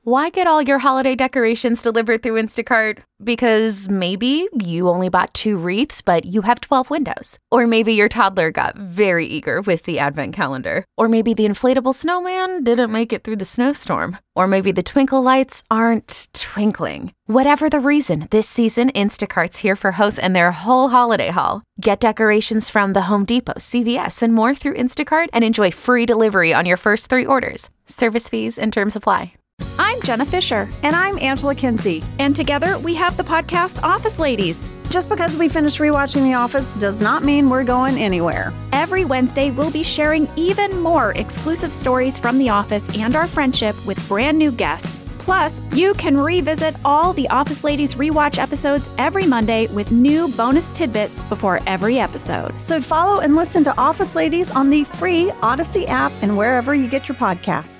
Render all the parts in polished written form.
Why get all your holiday decorations delivered through Instacart? Because maybe you only bought 2 wreaths, but you have 12 windows. Or maybe your toddler got very eager with the advent calendar. Or maybe the inflatable snowman didn't make it through the snowstorm. Or maybe the twinkle lights aren't twinkling. Whatever the reason, this season, Instacart's here for hosts and their whole holiday haul. Get decorations from the Home Depot, CVS, and more through Instacart and enjoy free delivery on your first 3 orders. Service fees and terms apply. I'm Jenna Fisher. And I'm Angela Kinsey. And together we have the podcast Office Ladies. Just because we finished rewatching The Office does not mean we're going anywhere. Every Wednesday, we'll be sharing even more exclusive stories from The Office and our friendship with brand new guests. Plus, you can revisit all the Office Ladies rewatch episodes every Monday with new bonus tidbits before every episode. So follow and listen to Office Ladies on the free Odyssey app and wherever you get your podcasts.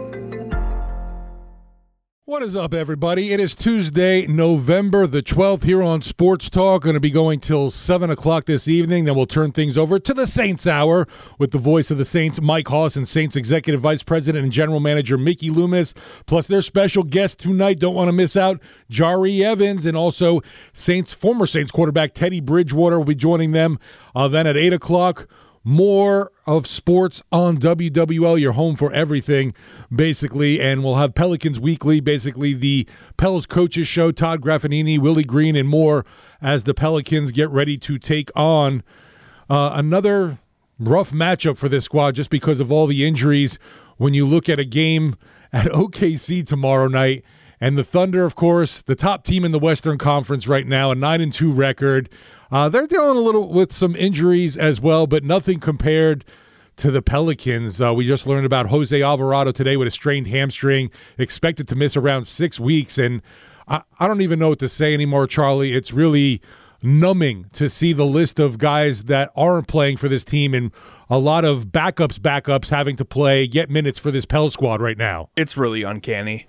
What is up, everybody? It is Tuesday, November the 12th here on Sports Talk. Going to be going till 7 o'clock this evening. Then we'll turn things over to the Saints Hour with the voice of the Saints, Mike Hoss, and Saints Executive Vice President and General Manager Mickey Loomis. Plus their special guest tonight, don't want to miss out, Jari Evans, and also former Saints quarterback Teddy Bridgewater will be joining them. Then at 8 o'clock, more of sports on WWL, your home for everything, basically. And we'll have Pelicans Weekly, basically the Pels Coaches Show, Todd Graffinini, Willie Green, and more as the Pelicans get ready to take on another rough matchup for this squad just because of all the injuries. When you look at a game at OKC tomorrow night, and the Thunder, of course, the top team in the Western Conference right now, a 9-2 record. They're dealing a little with some injuries as well, but nothing compared to the Pelicans. We just learned about Jose Alvarado today with a strained hamstring, expected to miss around 6 weeks. And I don't even know what to say anymore, Charlie. It's really numbing to see the list of guys that aren't playing for this team and a lot of backups having to play, get minutes for this Pel squad right now. It's really uncanny.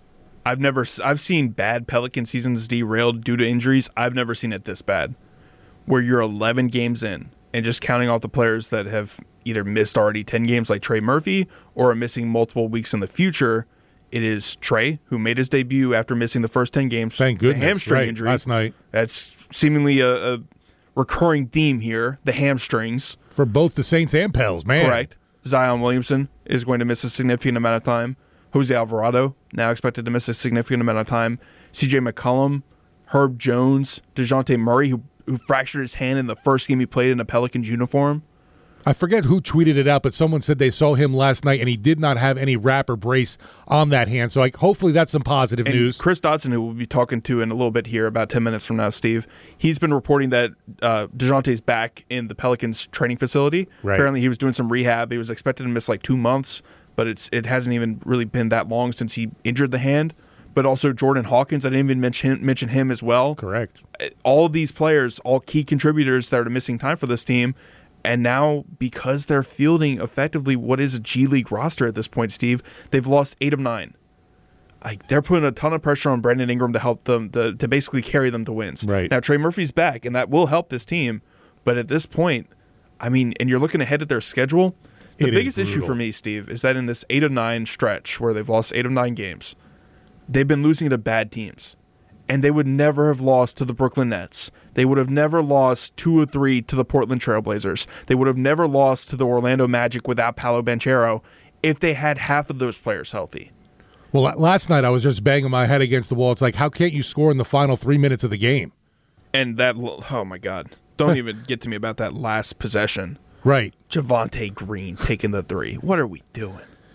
I've seen bad Pelican seasons derailed due to injuries. I've never seen it this bad, where you're 11 games in and just counting off the players that have either missed already 10 games like Trey Murphy or are missing multiple weeks in the future. It is Trey, who made his debut after missing the first 10 games. Thank goodness. The hamstring injury. Last night. That's seemingly a recurring theme here, the hamstrings. For both the Saints and Pels, man. Correct. Zion Williamson is going to miss a significant amount of time. Jose Alvarado, now expected to miss a significant amount of time. CJ McCollum, Herb Jones, DeJounte Murray, who fractured his hand in the first game he played in a Pelicans uniform. I forget who tweeted it out, but someone said they saw him last night and he did not have any wrap or brace on that hand. So hopefully that's some positive news. Chris Dodson, who we'll be talking to in a little bit here, about 10 minutes from now, Steve, he's been reporting that DeJounte's back in the Pelicans training facility. Right. Apparently he was doing some rehab. He was expected to miss like 2 months, but it hasn't even really been that long since he injured the hand. But also Jordan Hawkins, I didn't even mention him as well. Correct. All of these players, all key contributors that are missing time for this team, and now because they're fielding effectively what is a G League roster at this point, Steve, they've lost 8 of 9. They're putting a ton of pressure on Brandon Ingram to help them, to basically carry them to wins. Right. Now, Trey Murphy's back, and that will help this team. But at this point, and you're looking ahead at their schedule, the biggest issue for me, Steve, is that in this 8 of 9 stretch where they've lost 8 of 9 games, they've been losing to bad teams. And they would never have lost to the Brooklyn Nets. They would have never lost 2 or 3 to the Portland Trailblazers. They would have never lost to the Orlando Magic without Paolo Banchero if they had half of those players healthy. Well, last night I was just banging my head against the wall. It's like, how can't you score in the final 3 minutes of the game? And that, oh my God. Don't even get to me about that last possession. Right. Javonte Green taking the 3. What are we doing?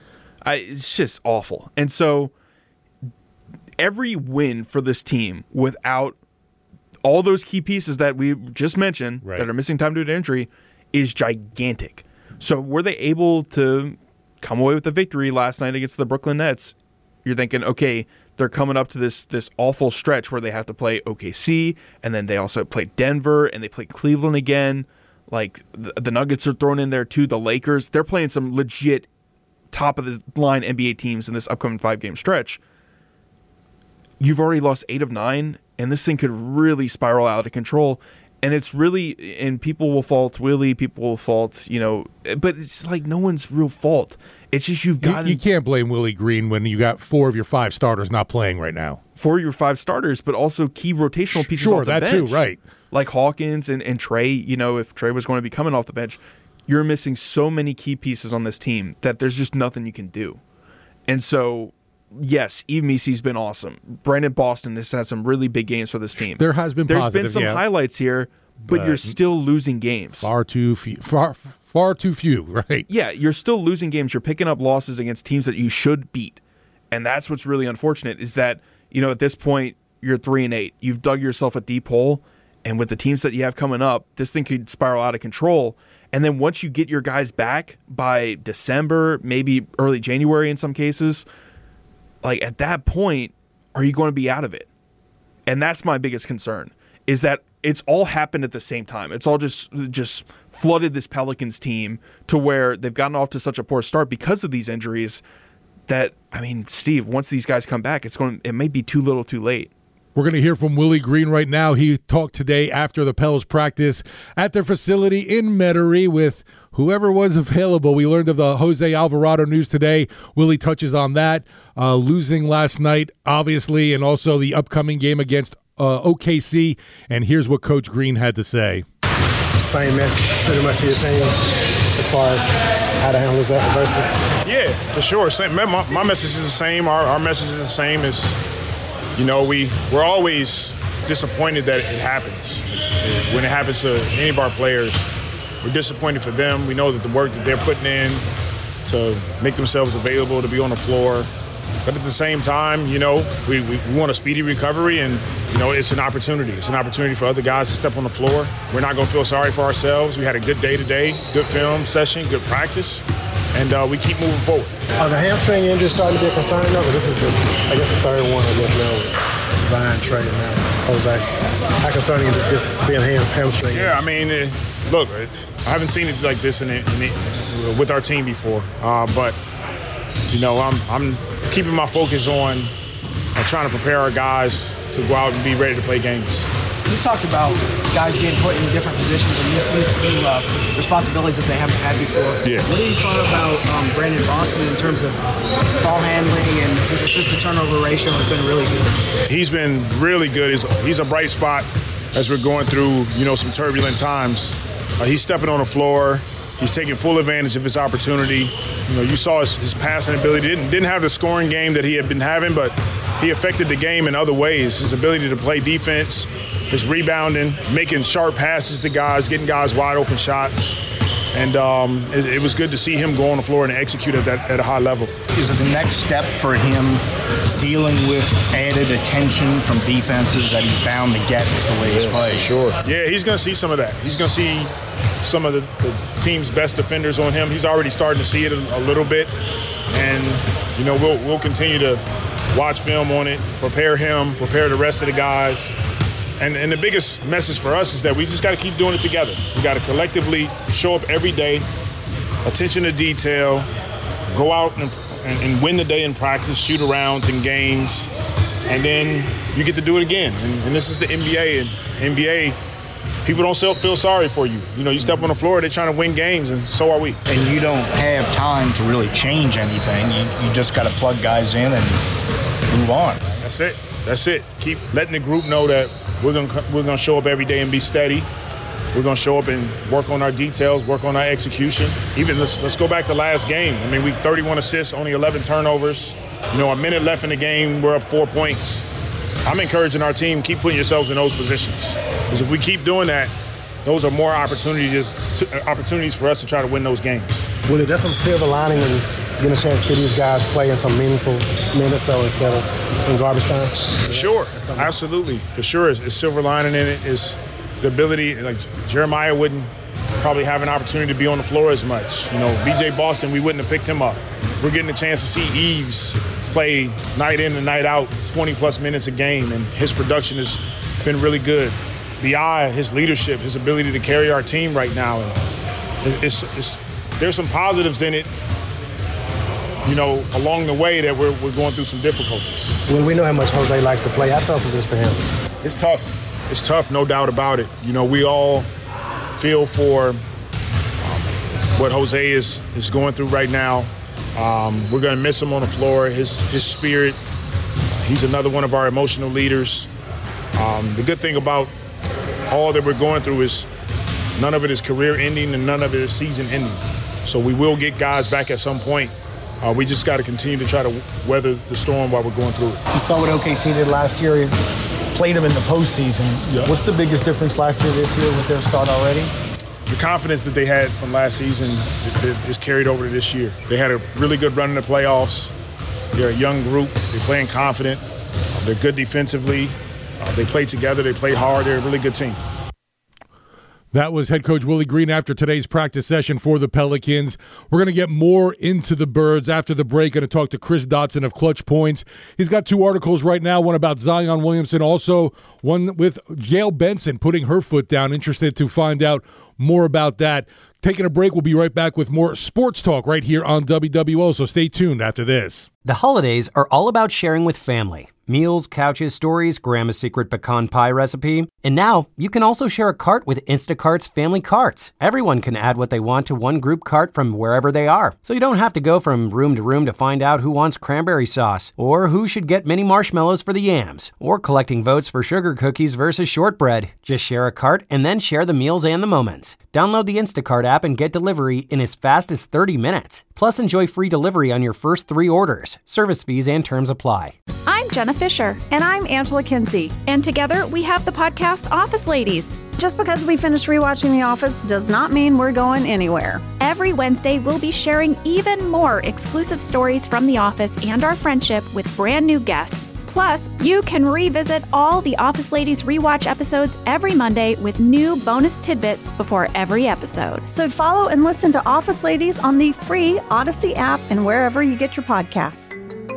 It's just awful. And so every win for this team without all those key pieces that we just mentioned that are missing time due to injury is gigantic. So were they able to come away with the victory last night against the Brooklyn Nets? You're thinking, okay, they're coming up to this awful stretch where they have to play OKC, and then they also play Denver, and they play Cleveland again. Like, the Nuggets are thrown in there too, the Lakers. They're playing some legit top-of-the-line NBA teams in this upcoming 5-game stretch. You've already lost 8 of 9, and this thing could really spiral out of control. And it's really, and people will fault Willie, people will fault, but it's like no one's real fault. It's just you can't blame Willie Green when you got 4 of your 5 starters not playing right now. 4 of your 5 starters, but also key rotational pieces off the bench. Sure, that too, right. Like Hawkins and Trey, if Trey was going to be coming off the bench, you're missing so many key pieces on this team that there's just nothing you can do. And so, yes, Yves Missy's been awesome. Brandon Boston has had some really big games for this team. There's been some highlights here, but you're still losing games. Far too few, right? Yeah, you're still losing games. You're picking up losses against teams that you should beat. And that's what's really unfortunate is that, at this point, you're 3-8. You've dug yourself a deep hole, and with the teams that you have coming up, this thing could spiral out of control. And then once you get your guys back by December, maybe early January in some cases, like at that point, are you going to be out of it? And that's my biggest concern, is that it's all happened at the same time. It's all just flooded this Pelicans team to where they've gotten off to such a poor start because of these injuries that, Steve, once these guys come back, it may be too little too late. We're going to hear from Willie Green right now. He talked today after the Pels practice at their facility in Metairie with whoever was available. We learned of the Jose Alvarado news today. Willie touches on that. Losing last night, obviously, and also the upcoming game against OKC. And here's what Coach Green had to say. Same message pretty much to your team as far as how to handle that adversity? Yeah, for sure. My message is the same. Our message is the same. We're always disappointed that it happens. When it happens to any of our players, we're disappointed for them. We know that the work that they're putting in to make themselves available to be on the floor. But at the same time, we want a speedy recovery, and, it's an opportunity. It's an opportunity for other guys to step on the floor. We're not going to feel sorry for ourselves. We had a good day today, good film session, good practice, and we keep moving forward. Are the hamstring injuries starting to be a concern, though? This is the third one, now. Zion, Trey, and now Jose. How concerning is it just being hamstring? Yeah, look, I haven't seen it like this with our team before, but I'm keeping my focus on trying to prepare our guys to go out and be ready to play games. You talked about guys being put in different positions and new responsibilities that they haven't had before. Yeah. What do you thought about Brandon Boston in terms of ball handling, and his assist-to-turnover ratio has been really good? He's been really good. He's a bright spot as we're going through, some turbulent times. He's stepping on the floor. He's taking full advantage of his opportunity. You saw his passing ability. Didn't have the scoring game that he had been having, but he affected the game in other ways. His ability to play defense, his rebounding, making sharp passes to guys, getting guys wide open shots. And it was good to see him go on the floor and execute at a high level. Is it the next step for him dealing with added attention from defenses that he's bound to get with the way he's played? Sure. Yeah, he's going to see some of that. He's going to see some of the team's best defenders on him. He's already starting to see it a little bit. And, we'll continue to watch film on it, prepare him, prepare the rest of the guys. And the biggest message for us is that we just got to keep doing it together. We got to collectively show up every day, attention to detail, go out and win the day in practice, shoot arounds in games, and then you get to do it again. And this is the NBA. And NBA, people don't feel sorry for you. You step on the floor, they're trying to win games, and so are we. And you don't have time to really change anything. You just got to plug guys in and move on. That's it. Keep letting the group know that we're gonna show up every day and be steady. We're gonna show up and work on our details, work on our execution. Even let's go back to last game. We 31 assists, only 11 turnovers. A minute left in the game, we're up 4 points. I'm encouraging our team, keep putting yourselves in those positions. Because if we keep doing that, those are more opportunities for us to try to win those games. Well, is that some silver lining when getting a chance to see these guys play in some meaningful minutes, though, instead of in garbage time? For sure, absolutely. For sure, it's silver lining in it is the ability, like Jeremiah wouldn't probably have an opportunity to be on the floor as much. BJ Boston, we wouldn't have picked him up. We're getting a chance to see Yves play night in and night out, 20-plus minutes a game, and his production has been really good. B.I., his leadership, his ability to carry our team right now, and there's some positives in it, along the way that we're going through some difficulties. When we know how much Jose likes to play, how tough is this for him? It's tough. It's tough, no doubt about it. You know, we all feel for what Jose is going through right now. We're going to miss him on the floor. His spirit, he's another one of our emotional leaders. The good thing about all that we're going through is none of it is career ending and none of it is season ending. So we will get guys back at some point. We just got to continue to try to weather the storm while we're going through it. You saw what OKC did last year. Played them in the postseason. Yep. What's the biggest difference last year this year with their start already? The confidence that they had from last season is carried over to this year. They had a really good run in the playoffs. They're a young group. They're playing confident. They're good defensively. They play together. They play hard. They're a really good team. That was head coach Willie Green after today's practice session for the Pelicans. We're going to get more into the Birds after the break. Going to talk to Chris Dotson of Clutch Points. He's got 2 articles right now, one about Zion Williamson, also one with Gail Benson putting her foot down. Interested to find out more about that. Taking a break, we'll be right back with more sports talk right here on WWO, so stay tuned after this. The holidays are all about sharing with family. Meals, couches, stories, Grandma's secret pecan pie recipe. And now, you can also share a cart with Instacart's Family Carts. Everyone can add what they want to one group cart from wherever they are. So you don't have to go from room to find out who wants cranberry sauce, or who should get mini marshmallows for the yams, or collecting votes for sugar cookies versus shortbread. Just share a cart and then share the meals and the moments. Download the Instacart app and get delivery in as fast as 30 minutes. Plus, enjoy free delivery on your first 3 orders. Service fees and terms apply. I'm Jenna Fisher. And I'm Angela Kinsey. And together we have the podcast Office Ladies. Just because we finished rewatching The Office does not mean we're going anywhere. Every Wednesday, we'll be sharing even more exclusive stories from The Office and our friendship with brand new guests. Plus, you can revisit all the Office Ladies rewatch episodes every Monday with new bonus tidbits before every episode. So follow and listen to Office Ladies on the free Odyssey app and wherever you get your podcasts.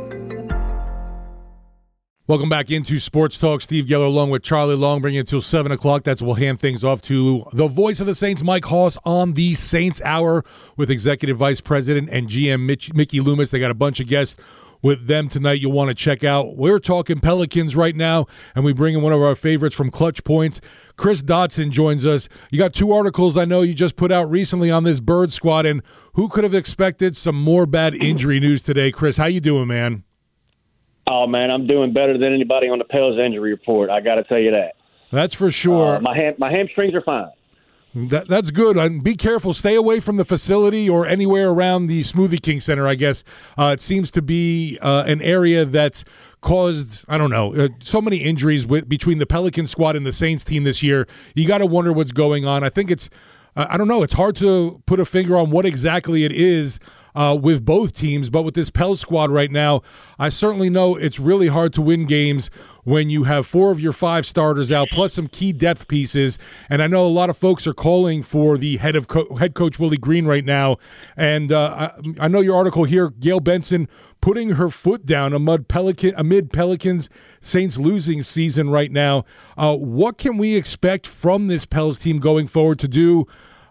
Welcome back into Sports Talk. Steve Geller along with Charlie Long, bringing it until 7 o'clock. That's we'll hand things off to the voice of the Saints, Mike Hoss, on the Saints Hour with Executive Vice President and GM Mickey Loomis. They got a bunch of guests with them tonight you'll want to check out. We're talking Pelicans right now, and we bring in one of our favorites from Clutch Points. Chris Dotson joins us. You got 2 articles I know you just put out recently on this Bird squad, and who could have expected some more bad injury news today? Chris, how you doing, man? Oh, man, I'm doing better than anybody on the Pels injury report. I got to tell you that. That's for sure. My hamstrings are fine. That's good. And be careful. Stay away from the facility or anywhere around the Smoothie King Center, I guess. It seems to be an area that's caused, I don't know, so many injuries between the Pelican squad and the Saints team this year. You got to wonder what's going on. I think it's, I don't know, it's hard to put a finger on what exactly it is with both teams, but with this Pels squad right now, I certainly know it's really hard to win games when you have 4 of your 5 starters out, plus some key depth pieces. And I know a lot of folks are calling for the head coach Willie Green right now. And I know your article here, Gail Benson putting her foot down amid Pelicans Saints losing season right now. What can we expect from this Pels team going forward to do?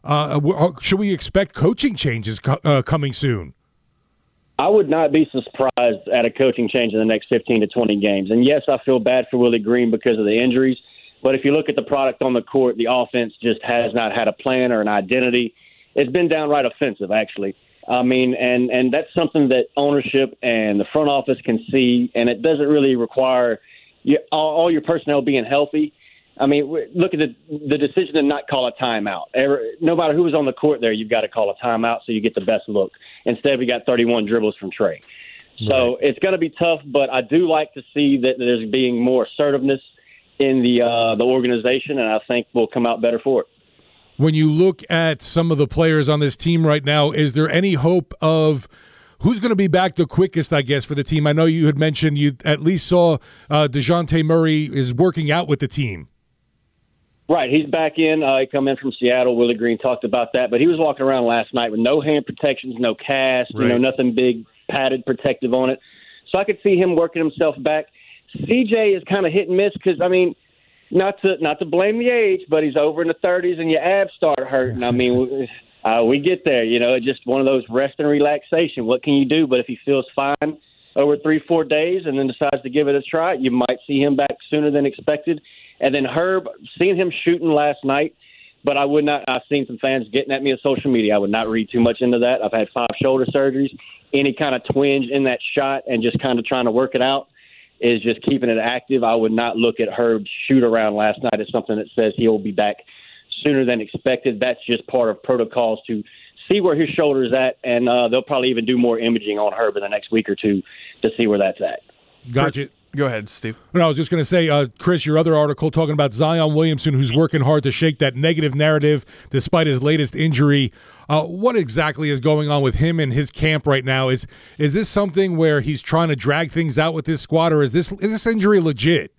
Should we expect coaching changes coming soon? I would not be surprised at a coaching change in the next 15 to 20 games. And, yes, I feel bad for Willie Green because of the injuries. But if you look at the product on the court, the offense just has not had a plan or an identity. It's been downright offensive, actually. I mean, and that's something that ownership and the front office can see, and it doesn't really require all your personnel being healthy. I mean, look at the decision to not call a timeout. No matter who was on the court there, you've got to call a timeout so you get the best look. Instead, we got 31 dribbles from Trey. So It's going to be tough, but I do like to see that there's being more assertiveness in the organization, and I think we'll come out better for it. When you look at some of the players on this team right now, is there any hope of who's going to be back the quickest, I guess, for the team? I know you had mentioned you at least saw DeJounte Murray is working out with the team. Right, he's back in. He come in from Seattle. Willie Green talked about that, but he was walking around last night with no hand protections, no cast, nothing big, padded, protective on it. So I could see him working himself back. CJ is kind of hit and miss because, I mean, not to blame the age, but he's over in the 30s and your abs start hurting. I mean, we get there, it's just one of those rest and relaxation. What can you do? But if he feels fine over 3-4 days and then decides to give it a try, you might see him back sooner than expected. And then Herb, seeing him shooting last night, but I would not. I've seen some fans getting at me on social media. I would not read too much into that. I've had 5 shoulder surgeries. Any kind of twinge in that shot and just kind of trying to work it out is just keeping it active. I would not look at Herb's shoot around last night as something that says he'll be back sooner than expected. That's just part of protocols to see where his shoulder is at, and they'll probably even do more imaging on Herb in the next week or two to see where that's at. Gotcha. Go ahead, Steve. No, I was just going to say, Chris, your other article talking about Zion Williamson, who's working hard to shake that negative narrative despite his latest injury. What exactly is going on with him and his camp right now? Is this something where he's trying to drag things out with this squad, or is this injury legit?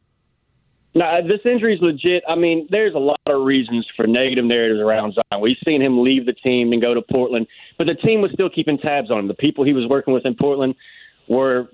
No, this injury is legit. I mean, there's a lot of reasons for negative narratives around Zion. We've seen him leave the team and go to Portland, but the team was still keeping tabs on him. The people he was working with in Portland were,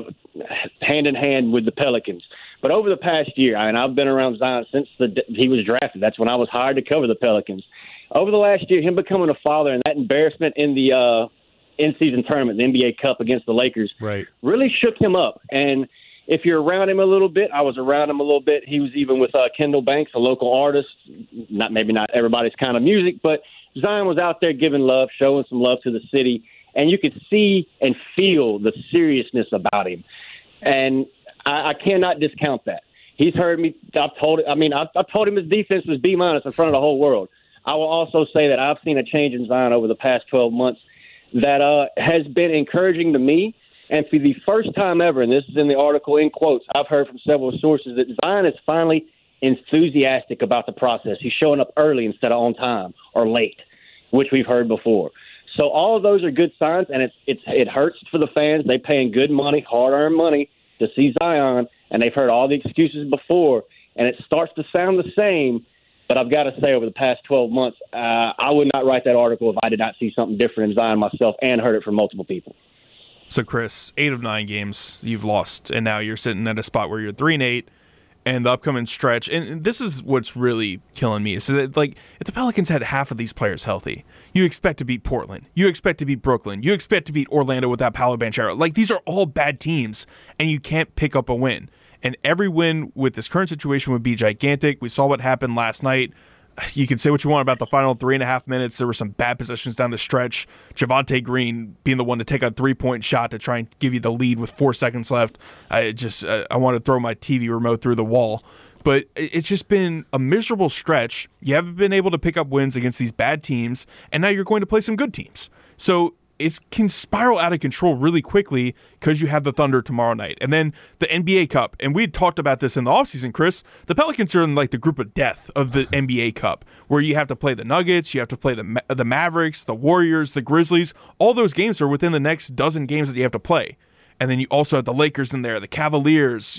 hand in hand with the Pelicans. But over the past year, I've been around Zion since he was drafted. That's when I was hired to cover the Pelicans. Over the last year, him becoming a father and that embarrassment in the in-season tournament, the NBA Cup against the Lakers, really shook him up. And if you're around him a little bit, I was around him a little bit. He was even with Kendall Banks, a local artist. Maybe not everybody's kind of music, but Zion was out there giving love, showing some love to the city. And you could see and feel the seriousness about him. And I cannot discount that. He's heard me. I've told him his defense was B- in front of the whole world. I will also say that I've seen a change in Zion over the past 12 months that has been encouraging to me. And for the first time ever, and this is in the article in quotes, I've heard from several sources that Zion is finally enthusiastic about the process. He's showing up early instead of on time or late, which we've heard before. So all of those are good signs, and it hurts for the fans. They're paying good money, hard-earned money to see Zion, and they've heard all the excuses before, and it starts to sound the same. But I've got to say, over the past 12 months, I would not write that article if I did not see something different in Zion myself and heard it from multiple people. So, Chris, 8 of 9 games you've lost, and now you're sitting at a spot where you're 3-8, and the upcoming stretch. And this is what's really killing me. So, that, if the Pelicans had half of these players healthy, you expect to beat Portland. You expect to beat Brooklyn. You expect to beat Orlando without Paolo Banchero. These are all bad teams, and you can't pick up a win. And every win with this current situation would be gigantic. We saw what happened last night. You can say what you want about the final 3.5 minutes. There were some bad possessions down the stretch. Javonte Green being the one to take a 3-point shot to try and give you the lead with 4 seconds left. I want to throw my TV remote through the wall. But it's just been a miserable stretch. You haven't been able to pick up wins against these bad teams, and now you're going to play some good teams. So it can spiral out of control really quickly because you have the Thunder tomorrow night. And then the NBA Cup. And we had talked about this in the offseason, Chris. The Pelicans are in the group of death of the NBA Cup, where you have to play the Nuggets, you have to play the Mavericks, the Warriors, the Grizzlies. All those games are within the next dozen games that you have to play. And then you also have the Lakers in there, the Cavaliers.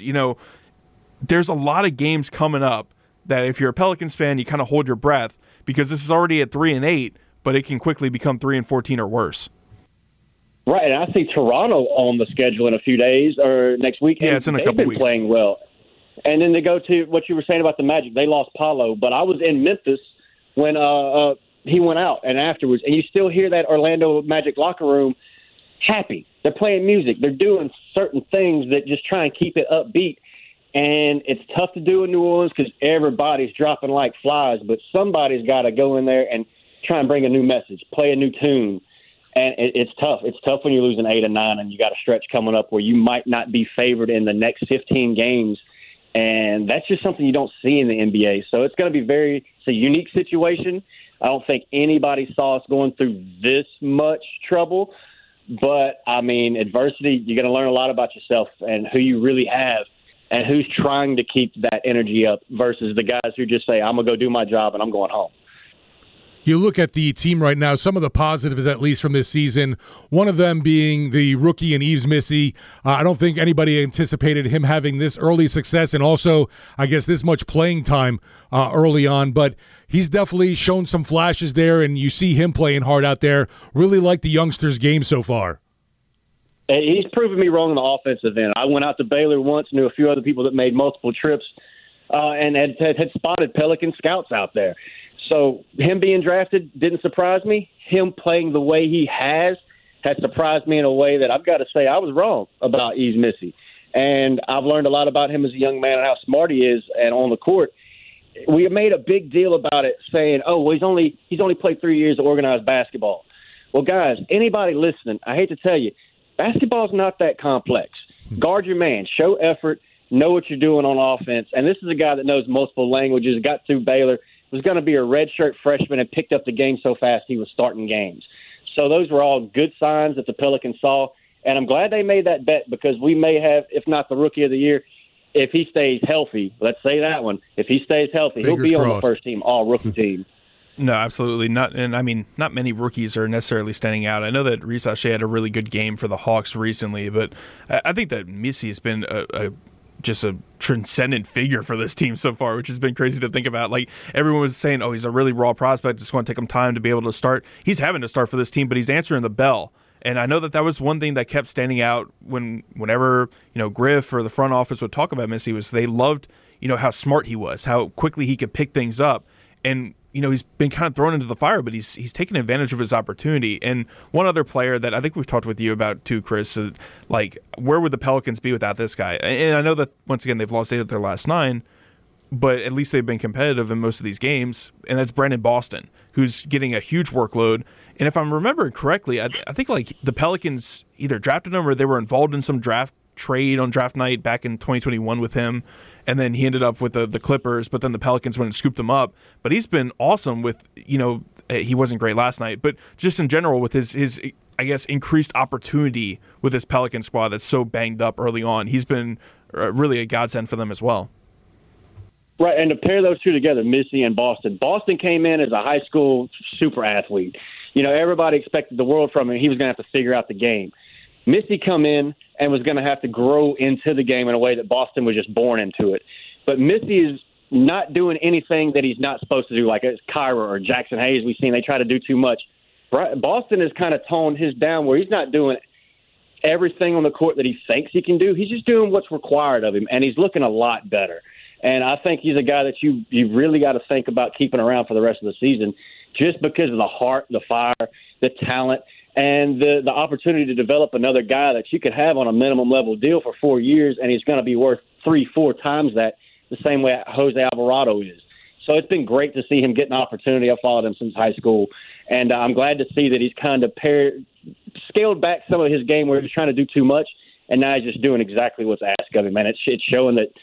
There's a lot of games coming up that if you're a Pelicans fan, you kind of hold your breath because this is already at 3-8, but it can quickly become 3-14 or worse. Right, and I see Toronto on the schedule in a few days or next week. Yeah, it's in a couple they've been weeks. Playing well. And then to go to what you were saying about the Magic, they lost Paolo, but I was in Memphis when he went out and afterwards, and you still hear that Orlando Magic locker room happy. They're playing music. They're doing certain things that just try and keep it upbeat. And it's tough to do in New Orleans because everybody's dropping like flies, but somebody's got to go in there and try and bring a new message, play a new tune. And it's tough. It's tough when you're losing 8 and 9 and you got a stretch coming up where you might not be favored in the next 15 games. And that's just something you don't see in the NBA. So it's going to be it's a unique situation. I don't think anybody saw us going through this much trouble. But, adversity, you're going to learn a lot about yourself and who you really have and who's trying to keep that energy up versus the guys who just say, I'm going to go do my job and I'm going home. You look at the team right now, some of the positives, at least from this season, one of them being the rookie and Yves Missi. I don't think anybody anticipated him having this early success and also, I guess, this much playing time early on. But he's definitely shown some flashes there, and you see him playing hard out there. Really like the youngsters' game so far. He's proven me wrong in the offensive end. I went out to Baylor once, knew a few other people that made multiple trips, and had spotted Pelican scouts out there. So him being drafted didn't surprise me. Him playing the way he has surprised me in a way that I've got to say I was wrong about Yves Missi. And I've learned a lot about him as a young man and how smart he is. And on the court, we made a big deal about it, saying, "Oh, well, he's only played 3 years of organized basketball." Well, guys, anybody listening, I hate to tell you, basketball's not that complex. Guard your man, show effort, know what you're doing on offense. And this is a guy that knows multiple languages, got through Baylor, was going to be a redshirt freshman and picked up the game so fast he was starting games. So those were all good signs that the Pelicans saw. And I'm glad they made that bet because we may have, if not the Rookie of the Year, if he stays healthy, let's say that one, if he stays healthy, Fingers he'll be crossed. on the first team, all-rookie team. No, absolutely not. And I mean, not many rookies are necessarily standing out. I know that Reese Shea had a really good game for the Hawks recently, but I think that Missy has been just a transcendent figure for this team so far, which has been crazy to think about. Like, everyone was saying, oh, he's a really raw prospect. It's going to take him time to be able to start. He's having to start for this team, but he's answering the bell. And I know that was one thing that kept standing out whenever, Griff or the front office would talk about Missy was they loved, how smart he was, how quickly he could pick things up. And, he's been kind of thrown into the fire, but he's taken advantage of his opportunity. And one other player that I think we've talked with you about too, Chris, where would the Pelicans be without this guy? And I know that, once again, they've lost 8 of their last 9, but at least they've been competitive in most of these games. And that's Brandon Boston, who's getting a huge workload. And if I'm remembering correctly, I think the Pelicans either drafted him or they were involved in some draft trade on draft night back in 2021 with him. And then he ended up with the Clippers, but then the Pelicans went and scooped him up. But he's been awesome with, he wasn't great last night, but just in general with his I guess, increased opportunity with this Pelican squad that's so banged up early on. He's been really a godsend for them as well. Right, and to pair those two together, Missy and Boston. Boston came in as a high school super athlete. Everybody expected the world from him. He was going to have to figure out the game. Missy come in and was going to have to grow into the game in a way that Boston was just born into it. But Missy is not doing anything that he's not supposed to do, like Kyra or Jackson Hayes we've seen. They try to do too much. Boston has kind of toned his down where he's not doing everything on the court that he thinks he can do. He's just doing what's required of him, and he's looking a lot better. And I think he's a guy that you really got to think about keeping around for the rest of the season just because of the heart, the fire, the talent, and the opportunity to develop another guy that you could have on a minimum level deal for 4 years, and he's going to be worth 3-4 times that, the same way Jose Alvarado is. So it's been great to see him get an opportunity. I've followed him since high school, and I'm glad to see that he's kind of scaled back some of his game where he was trying to do too much, and now he's just doing exactly what's asked of him, and it's showing that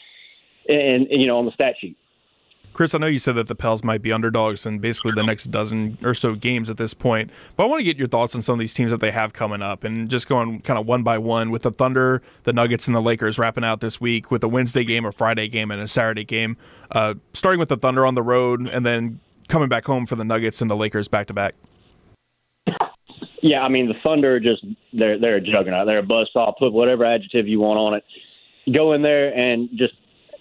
on the stat sheet. Chris, I know you said that the Pels might be underdogs in basically the next dozen or so games at this point, but I want to get your thoughts on some of these teams that they have coming up and just going kind of one by one with the Thunder, the Nuggets, and the Lakers wrapping out this week with a Wednesday game, a Friday game, and a Saturday game. Starting with the Thunder on the road and then coming back home for the Nuggets and the Lakers back-to-back. Yeah, I mean, the Thunder are just they're a juggernaut. They're a buzzsaw. Put whatever adjective you want on it. Go in there and just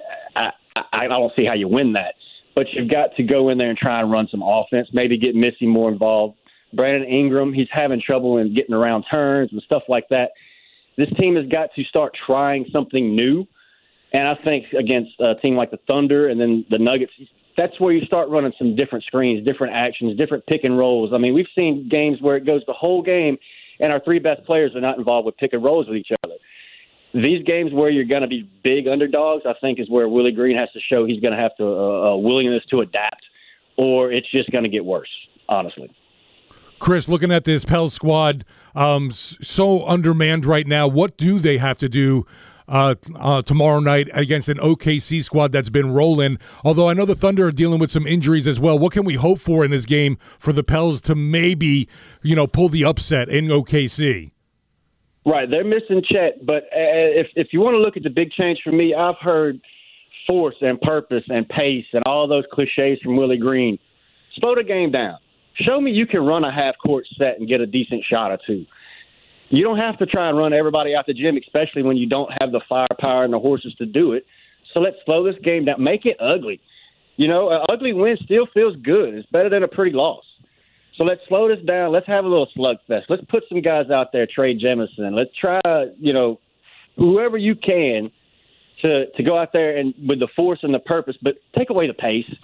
I don't see how you win that. But you've got to go in there and try and run some offense, maybe get Missy more involved. Brandon Ingram, he's having trouble in getting around turns and stuff like that. This team has got to start trying something new. And I think against a team like the Thunder and then the Nuggets, that's where you start running some different screens, different actions, different pick and rolls. I mean, we've seen games where it goes the whole game and our 3 best players are not involved with pick and rolls with each other. These games where you're going to be big underdogs, I think, is where Willie Green has to show he's going to have to a willingness to adapt, or it's just going to get worse, honestly. Chris, looking at this Pels squad, so undermanned right now, what do they have to do tomorrow night against an OKC squad that's been rolling? Although I know the Thunder are dealing with some injuries as well. What can we hope for in this game for the Pels to maybe, pull the upset in OKC? Right, they're missing Chet, but if you want to look at the big change for me, I've heard force and purpose and pace and all those cliches from Willie Green. Slow the game down. Show me you can run a half-court set and get a decent shot or two. You don't have to try and run everybody out the gym, especially when you don't have the firepower and the horses to do it. So let's slow this game down. Make it ugly. An ugly win still feels good. It's better than a pretty loss. So let's slow this down. Let's have a little slugfest. Let's put some guys out there, Trey Jemison. Let's try, whoever you can to go out there and with the force and the purpose, but take away the pace.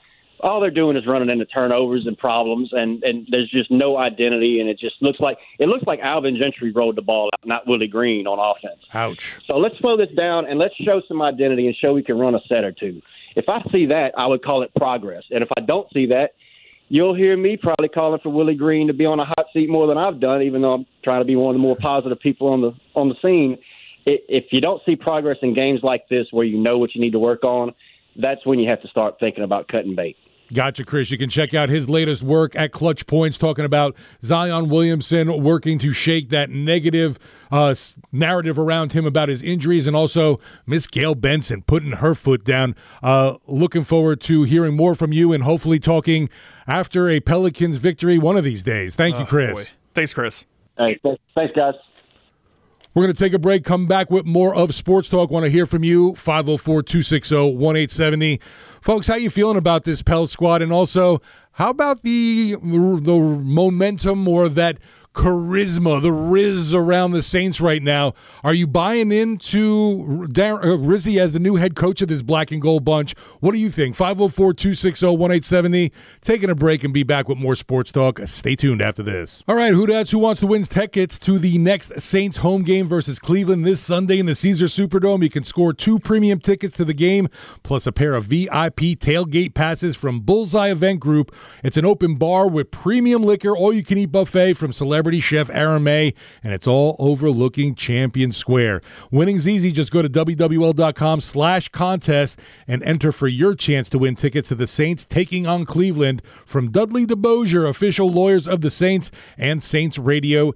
all they're doing is running into turnovers and problems, and there's just no identity, and it looks like Alvin Gentry rolled the ball out, not Willie Green on offense. Ouch. So let's slow this down and let's show some identity and show we can run a set or two. If I see that, I would call it progress. And if I don't see that, you'll hear me probably calling for Willie Green to be on a hot seat more than I've done, even though I'm trying to be one of the more positive people on the scene. If you don't see progress in games like this where you know what you need to work on, that's when you have to start thinking about cutting bait. Gotcha, Chris. You can check out his latest work at Clutch Points, talking about Zion Williamson working to shake that negative narrative around him about his injuries, and also Miss Gail Benson putting her foot down. Looking forward to hearing more from you and hopefully talking after a Pelicans victory one of these days. Thank you, Chris. Boy. Thanks, Chris. Hey, thanks, guys. We're going to take a break, come back with more of Sports Talk. Want to hear from you, 504-260-1870. Folks, how you feeling about this Pels squad? And also, how about the momentum or that charisma, the Riz around the Saints right now? Are you buying into Rizzy as the new head coach of this black and gold bunch? What do you think? 504-260-1870. Taking a break and be back with more Sports Talk. Stay tuned after this. All right, who wants to win tickets to the next Saints home game versus Cleveland this Sunday in the Caesars Superdome? You can score 2 premium tickets to the game, plus a pair of VIP tailgate passes from Bullseye Event Group. It's an open bar with premium liquor, all-you-can-eat buffet from celebrity chef Aaron May, and it's all overlooking Champion Square. Winning's easy. Just go to WWL.com/contest and enter for your chance to win tickets to the Saints taking on Cleveland. From Dudley DeBosier, official lawyers of the Saints, and Saints Radio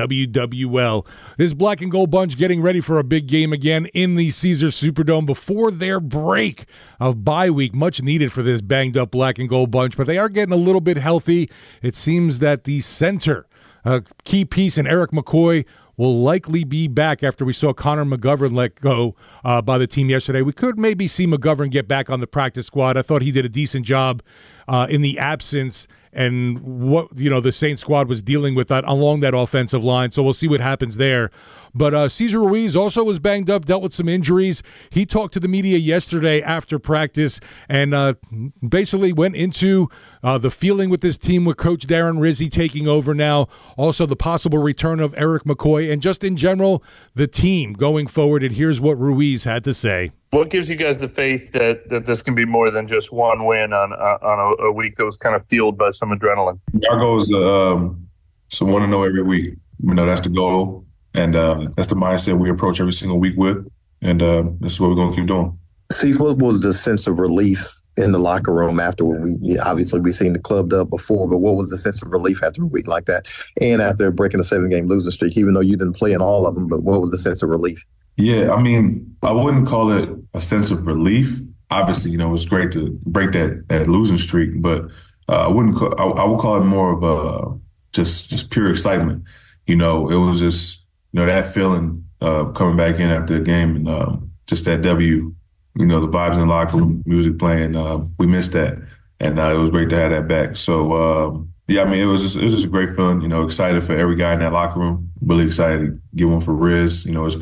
WWL. This black and gold bunch getting ready for a big game again in the Caesars Superdome before their break of bye week. Much needed for this banged up black and gold bunch, but they are getting a little bit healthy. It seems that the center key piece in Eric McCoy will likely be back after we saw Connor McGovern let go by the team yesterday. We could maybe see McGovern get back on the practice squad. I thought he did a decent job in the absence and what the Saints squad was dealing with that along that offensive line. So we'll see what happens there. But Cesar Ruiz also was banged up, dealt with some injuries. He talked to the media yesterday after practice and basically went into the feeling with this team with Coach Darren Rizzi taking over now. Also the possible return of Eric McCoy and just in general the team going forward. And here's what Ruiz had to say. What gives you guys the faith that this can be more than just one win on a week that was kind of fueled by some adrenaline? Our goal is to want to know every week. That's the goal. And that's the mindset we approach every single week with. And this is what we're going to keep doing. See, what was the sense of relief in the locker room after we've seen the club dub before, but what was the sense of relief after a week like that and after breaking a 7-game losing streak, even though you didn't play in all of them, but what was the sense of relief? Yeah, I wouldn't call it a sense of relief. Obviously, it was great to break that losing streak, but I would call it more of a just pure excitement. It was just that feeling coming back in after the game and just that W. The vibes in the locker room, music playing. We missed that, and it was great to have that back. So it was just a great feeling. Excited for every guy in that locker room. Really excited to get one for Riz. His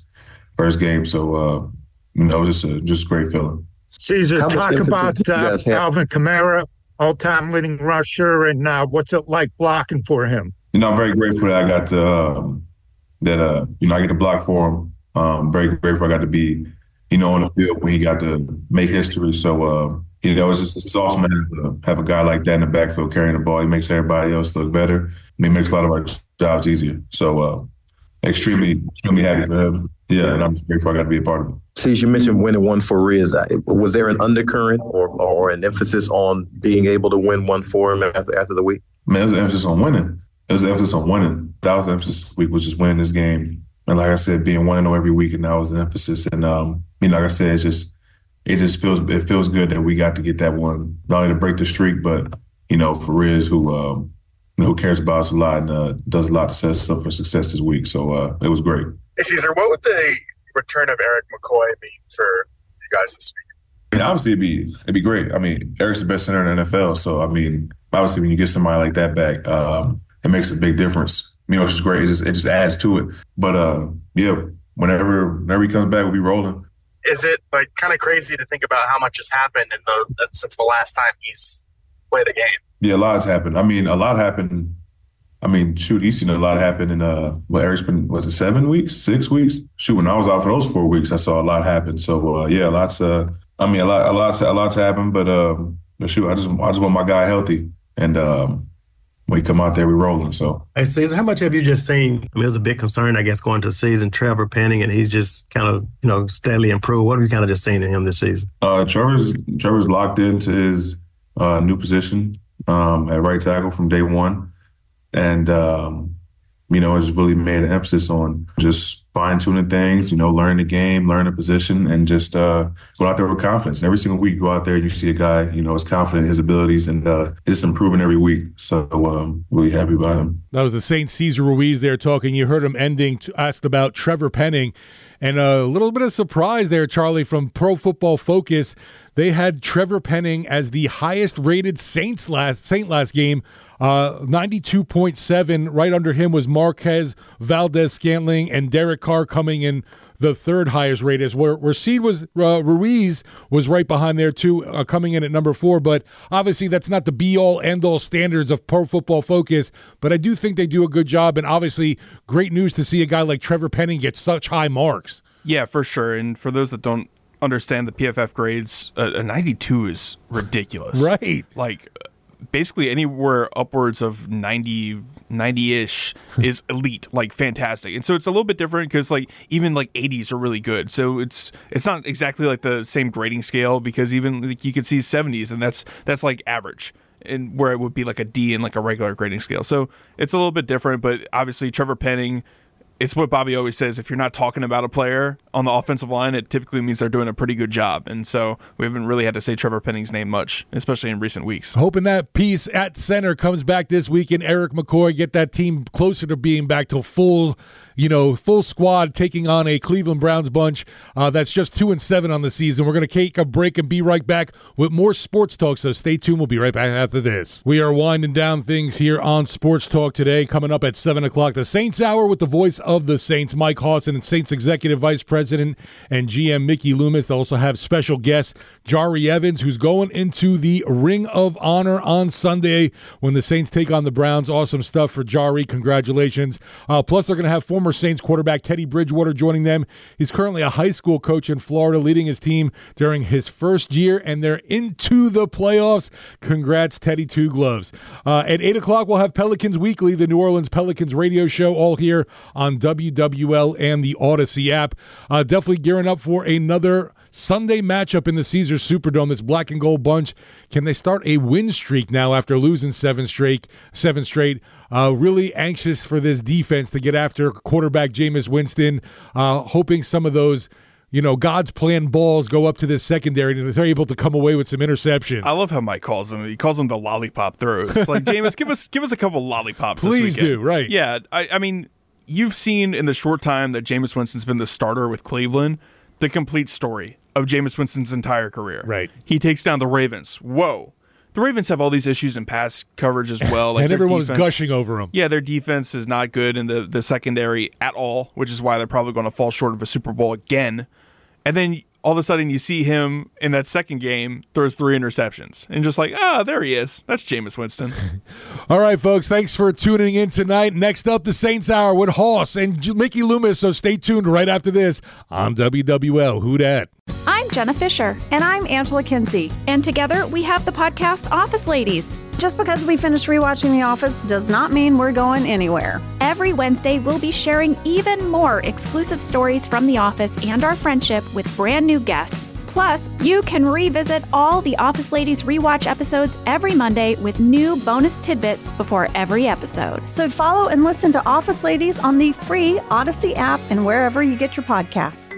first game. So just a great feeling. Caesar, talk about Alvin Kamara, all-time leading rusher, and what's it like blocking for him? I'm very grateful that I got to I get to block for him. Very grateful I got to be on the field when he got to make history. So it's awesome to have a guy like that in the backfield carrying the ball. He makes everybody else look better, and he makes a lot of our jobs easier. So extremely happy for him. Yeah, and I'm just grateful I got to be a part of it. See, you mentioned winning one for Riz. Was there an undercurrent or an emphasis on being able to win one for him after the week? Man, it was an emphasis on winning. That was the emphasis this week, was just winning this game. And like I said, being 1-0 every week, and that was the emphasis. And like I said, it feels good that we got to get that one, not only to break the streak, but for Riz, who cares about us a lot and does a lot to set us up for success this week. So it was great. Hey, Caesar, what would the return of Eric McCoy mean for you guys this week? Obviously it'd be great. Eric's the best center in the NFL, so obviously when you get somebody like that back, it makes a big difference. It's just great. It just adds to it. But whenever he comes back, we'll be rolling. is it like kind of crazy to think about how much has happened since the last time he's played a game? Yeah, a lot's happened. I mean, a lot happened. I mean, shoot, he's seen a lot happen in Eric's been, was it 7 weeks, 6 weeks? Shoot, when I was out for those 4 weeks, I saw a lot happen. So yeah, lots. A lot's happened. But shoot, I just want my guy healthy, and when he come out there, we're rolling. So, hey, Caesar, how much have you just seen? I mean, it was a big concern, I guess, going to the season. Trevor Penning, and he's just kind of steadily improved. What have you kind of just seen in him this season? Trevor's locked into his new position at right tackle from day one. And, has really made an emphasis on just fine-tuning things, learning the game, learning the position, and just go out there with confidence. And every single week, you go out there and you see a guy, is confident in his abilities and it's improving every week. So really happy about him. That was the Saint Cesar Ruiz there talking. You heard him asked about Trevor Penning. And a little bit of surprise there, Charlie, from Pro Football Focus. They had Trevor Penning as the highest-rated Saint last game, 92.7. Right under him was Marquez Valdez-Scantling and Derek Carr coming in the third highest rated. Where Ruiz was right behind there too, coming in at number 4. But obviously that's not the be-all, end-all standards of Pro Football Focus. But I do think they do a good job, and obviously great news to see a guy like Trevor Penning get such high marks. Yeah, for sure. And for those that don't understand the PFF grades, a 92 is ridiculous. Right. Like, basically anywhere upwards of 90-ish is elite, like fantastic. And so it's a little bit different because like even like 80s are really good. So it's not exactly like the same grading scale, because even like you could see 70s and that's like average, and where it would be like a D in like a regular grading scale. So it's a little bit different, but obviously Trevor Penning, it's what Bobby always says. If you're not talking about a player on the offensive line, it typically means they're doing a pretty good job. And so we haven't really had to say Trevor Penning's name much, especially in recent weeks. Hoping that piece at center comes back this week, and Eric McCoy get that team closer to being back to full squad, taking on a Cleveland Browns bunch that's just 2-7 on the season. We're going to take a break and be right back with more Sports Talk, so stay tuned. We'll be right back after this. We are winding down things here on Sports Talk today. Coming up at 7 o'clock, the Saints Hour with the voice of the Saints, Mike Hawson, and Saints Executive Vice President and GM Mickey Loomis. They'll also have special guest Jari Evans, who's going into the Ring of Honor on Sunday when the Saints take on the Browns. Awesome stuff for Jari. Congratulations. Plus, they're going to have former Saints quarterback Teddy Bridgewater joining them. He's currently a high school coach in Florida, leading his team during his first year, and they're into the playoffs. Congrats, Teddy Two Gloves. At 8 o'clock, we'll have Pelicans Weekly, the New Orleans Pelicans radio show, all here on WWL and the Odyssey app. Definitely gearing up for another Sunday matchup in the Caesars Superdome, this black and gold bunch. Can they start a win streak now after losing seven straight? Really anxious for this defense to get after quarterback Jameis Winston, hoping some of those God's plan balls go up to this secondary and they're able to come away with some interceptions. I love how Mike calls them. He calls them the lollipop throws. Like, Jameis, give us a couple lollipops Please this weekend. Do, right. Yeah, I mean, you've seen in the short time that Jameis Winston's been the starter with Cleveland, the complete story of Jameis Winston's entire career. Right. He takes down the Ravens. Whoa. The Ravens have all these issues in pass coverage as well. Like, and everyone's gushing over them. Yeah, their defense is not good in the secondary at all, which is why they're probably going to fall short of a Super Bowl again. And then all of a sudden you see him in that second game throws 3 interceptions. And just like, there he is. That's Jameis Winston. All right, folks, thanks for tuning in tonight. Next up, the Saints Hour with Hoss and Mickey Loomis. So stay tuned right after this on WWL. Who dat? I'm Jenna Fisher. And I'm Angela Kinsey. And together we have the podcast Office Ladies. Just because we finished rewatching The Office does not mean we're going anywhere. Every Wednesday, we'll be sharing even more exclusive stories from The Office and our friendship with brand new guests. Plus, you can revisit all the Office Ladies rewatch episodes every Monday with new bonus tidbits before every episode. So follow and listen to Office Ladies on the free Odyssey app and wherever you get your podcasts.